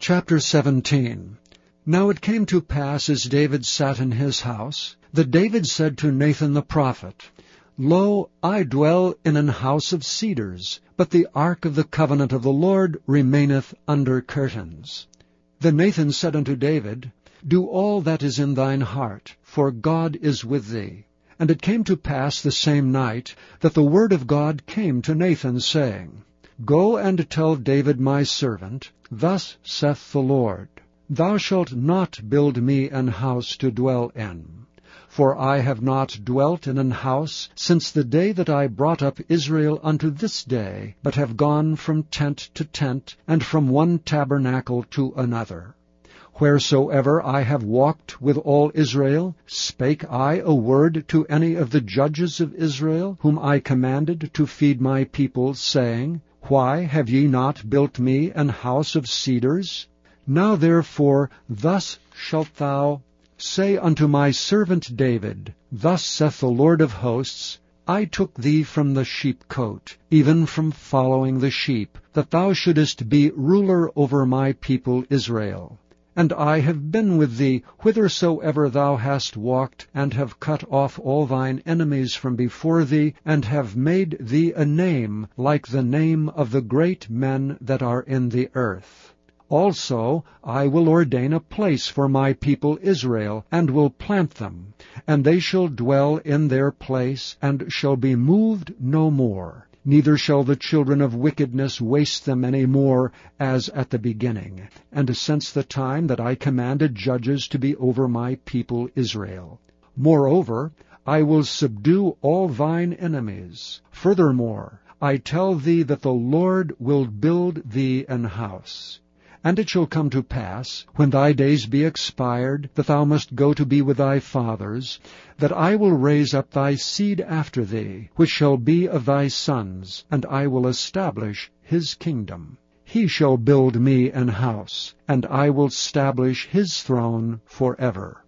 Chapter 17. Now it came to pass, as David sat in his house, that David said to Nathan the prophet, Lo, I dwell in an house of cedars, but the ark of the covenant of the Lord remaineth under curtains. Then Nathan said unto David, Do all that is in thine heart, for God is with thee. And it came to pass the same night that the word of God came to Nathan, saying, Go and tell David my servant, Thus saith the Lord, Thou shalt not build me an house to dwell in. For I have not dwelt in an house since the day that I brought up Israel unto this day, but have gone from tent to tent, and from one tabernacle to another. Wheresoever I have walked with all Israel, spake I a word to any of the judges of Israel, whom I commanded to feed my people, saying, Why have ye not built me an house of cedars? Now therefore thus shalt thou say unto my servant David, Thus saith the Lord of hosts, I took thee from the sheepcote, even from following the sheep, that thou shouldest be ruler over my people Israel. And I have been with thee whithersoever thou hast walked, and have cut off all thine enemies from before thee, and have made thee a name like the name of the great men that are in the earth. Also I will ordain a place for my people Israel, and will plant them, and they shall dwell in their place, and shall be moved no more. Neither shall the children of wickedness waste them any more, as at the beginning, and since the time that I commanded judges to be over my people Israel. Moreover, I will subdue all thine enemies. Furthermore, I tell thee that the Lord will build thee an house. And it shall come to pass, when thy days be expired, that thou must go to be with thy fathers, that I will raise up thy seed after thee, which shall be of thy sons, and I will establish his kingdom. He shall build me an house, and I will establish his throne forever.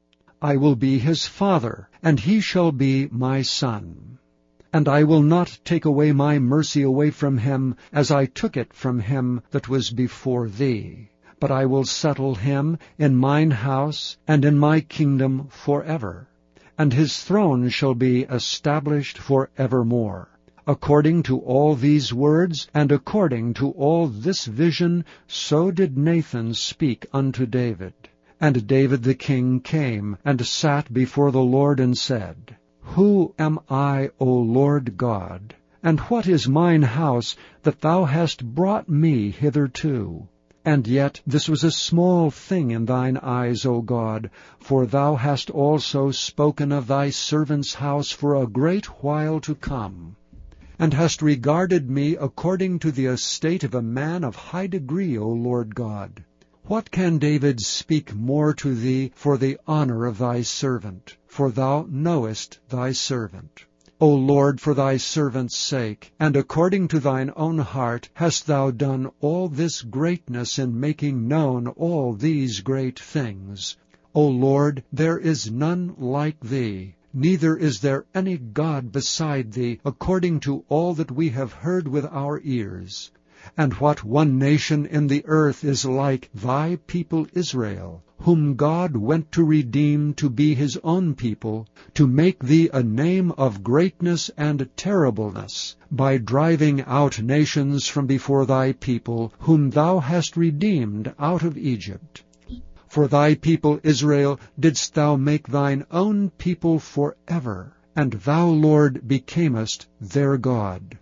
I will be his father, and he shall be my son. And I will not take away my mercy away from him, as I took it from him that was before thee. But I will settle him in mine house and in my kingdom forever. And his throne shall be established for evermore. According to all these words, and according to all this vision, so did Nathan speak unto David. And David the king came, and sat before the Lord, and said, Who am I, O Lord God? And what is mine house, that thou hast brought me hitherto? And yet this was a small thing in thine eyes, O God, for thou hast also spoken of thy servant's house for a great while to come, and hast regarded me according to the estate of a man of high degree, O Lord God. What can David speak more to thee for the honor of thy servant? For thou knowest thy servant. O Lord, for thy servant's sake, and according to thine own heart, hast thou done all this greatness in making known all these great things. O Lord, there is none like thee, neither is there any God beside thee, according to all that we have heard with our ears. And what one nation in the earth is like thy people Israel, whom God went to redeem to be his own people, to make thee a name of greatness and terribleness, by driving out nations from before thy people, whom thou hast redeemed out of Egypt. For thy people Israel didst thou make thine own people forever, and thou, Lord, becamest their God.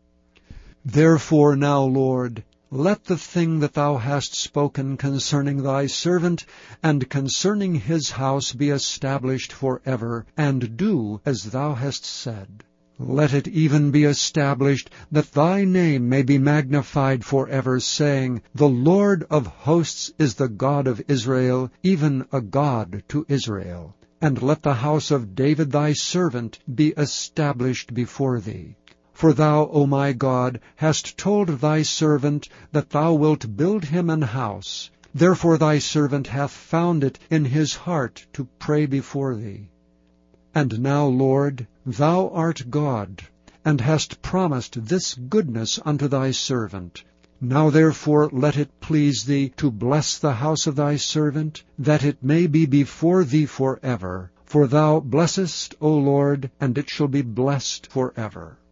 Therefore now, Lord, let the thing that thou hast spoken concerning thy servant and concerning his house be established forever, and do as thou hast said. Let it even be established that thy name may be magnified forever, saying, The Lord of hosts is the God of Israel, even a God to Israel. And let the house of David thy servant be established before thee. For thou, O my God, hast told thy servant that thou wilt build him an house. Therefore thy servant hath found it in his heart to pray before thee. And now, Lord, thou art God, and hast promised this goodness unto thy servant. Now therefore let it please thee to bless the house of thy servant, that it may be before thee forever. For thou blessest, O Lord, and it shall be blessed forever.